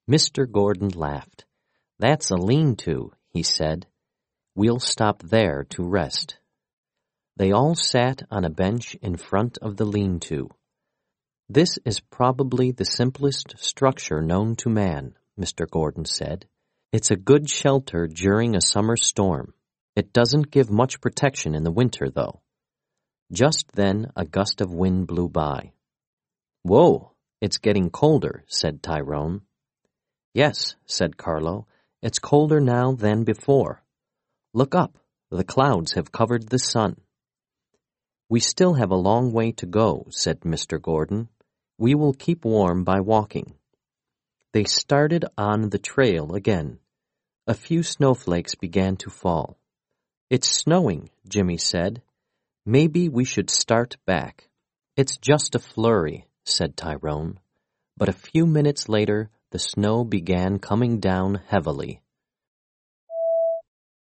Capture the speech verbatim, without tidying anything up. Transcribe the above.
Mister Gordon laughed. "That's a lean-to," he said. "We'll stop there to rest." They all sat on a bench in front of the lean-to. "This is probably the simplest structure known to man," Mister Gordon said. "It's a good shelter during a summer storm. It doesn't give much protection in the winter, though." Just then a gust of wind blew by. "Whoa, it's getting colder," said Tyrone. "Yes," said Carlo, "it's colder now than before. Look up, the clouds have covered the sun." "We still have a long way to go," said Mister Gordon. "We will keep warm by walking." They started on the trail again. A few snowflakes began to fall. "It's snowing," Jimmy said. "Maybe we should start back." "It's just a flurry," said Tyrone. But a few minutes later, the snow began coming down heavily.